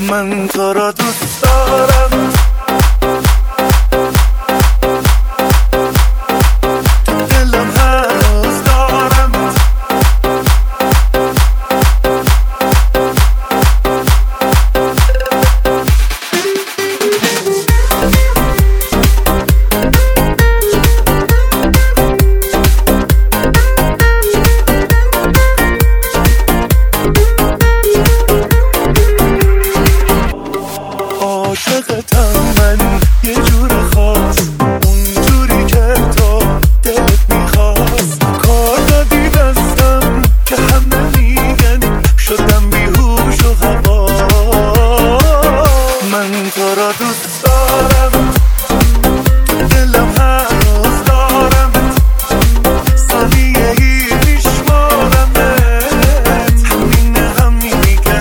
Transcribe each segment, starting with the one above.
من تو را دوست دارم، تو دلم هنوز دارم. عاشقتم من یه جور خاص، اونجوری که تو دلت میخواست. کار دادی دستم که همه میگن شدم بیهوش و هوا. من تو را دوست دارم، تو دلم هنوز دارم. ثانیه ای میشمارمت، همینی که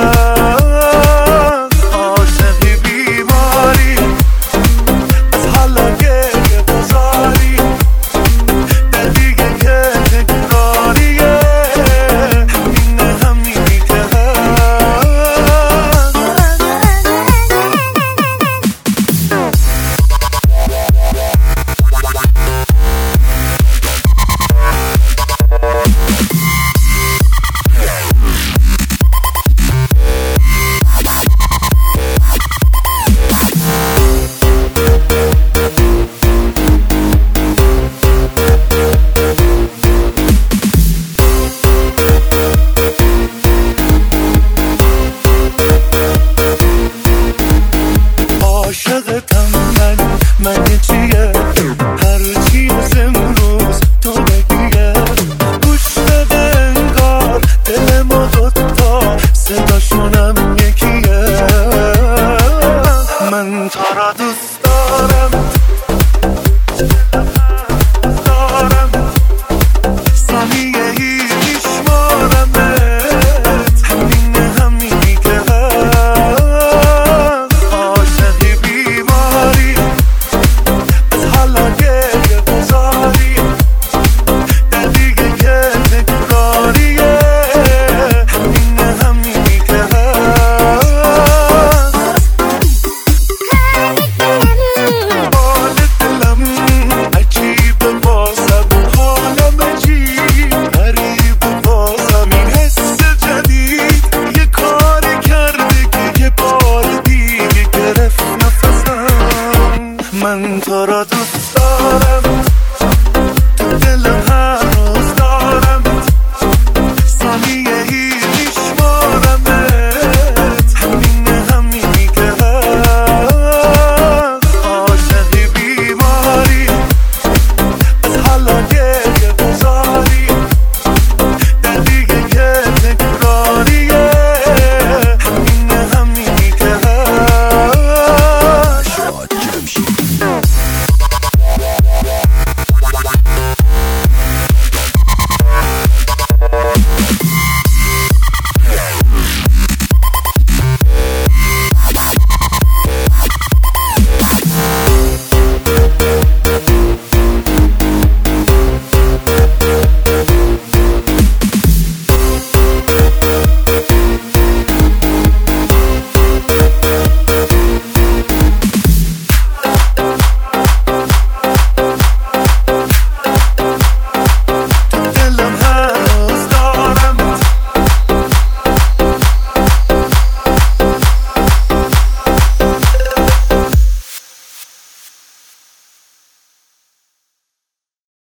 من چیه هرچی از امروز تو بگیه. گوش بده انگار دل ما دوتا صداشونم یکیه. من تو را دوست